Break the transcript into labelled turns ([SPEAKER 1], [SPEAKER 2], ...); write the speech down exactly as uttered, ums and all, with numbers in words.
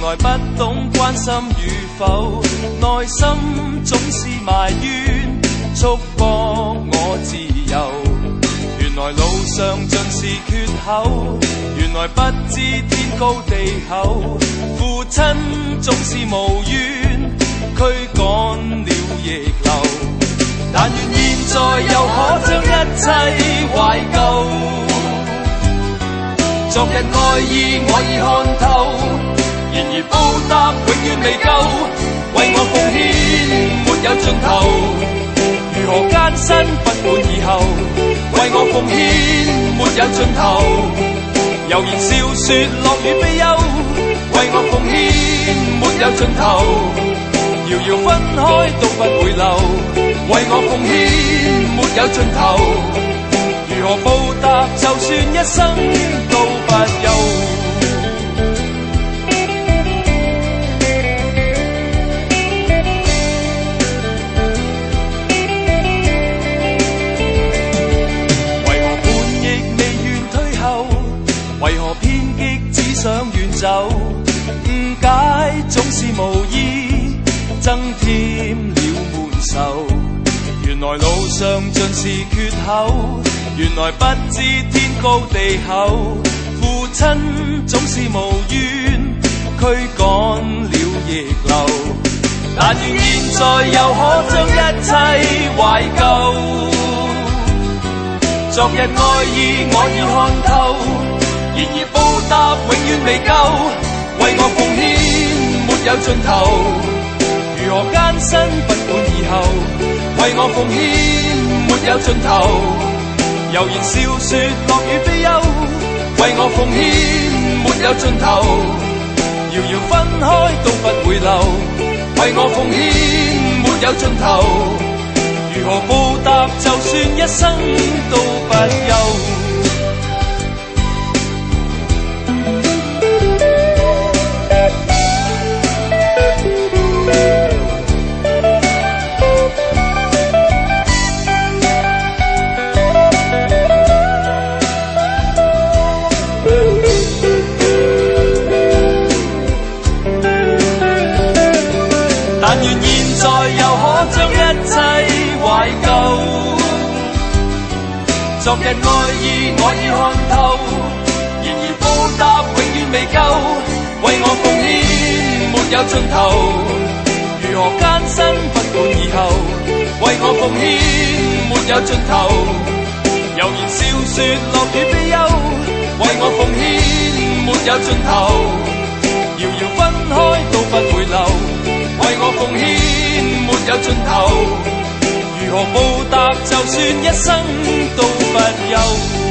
[SPEAKER 1] 來不懂關心與否，內心總是埋怨，束縛我自由。原來路上盡是缺口，原來不知天高地厚，父親總是無怨，驅趕了逆流。但願現在又可將一切懷舊，昨日愛意我已看透，然而報答永遠未夠，為我奉獻沒有盡頭。如何艱辛不管以後，為我奉獻沒有盡頭。悠然笑說樂與悲憂，為我奉獻沒有盡頭。遙遙分開都不回流，為我奉獻沒有盡頭。如何報答就算一生都不休。為何偏激只想遠走，誤解總是無意，增添了悶愁。原來路上盡是缺口，原來不知天高地厚，父親總是無怨，驅趕了逆流。但願現在又可將一切懷舊，昨日愛意我已看透，然而報答永遠未夠，為我奉獻沒有盡頭。如何艱辛不管以後，為我奉獻沒有盡頭。悠然笑說樂與悲憂，為我奉獻沒有盡頭。遙遙分開都不回流，為我奉獻沒有盡頭。如何報答就算一生都不休。但願現在又可將一切懷舊，昨日愛意我已看透，然而報答永遠未夠，為我奉獻沒有盡頭。如何艱辛不管以後，為我奉獻沒有盡頭。悠然笑說樂與悲憂，為我奉獻沒有盡頭。遙遙分開都不回流，為我奉獻沒有盡頭。如何報答就算一生都不休。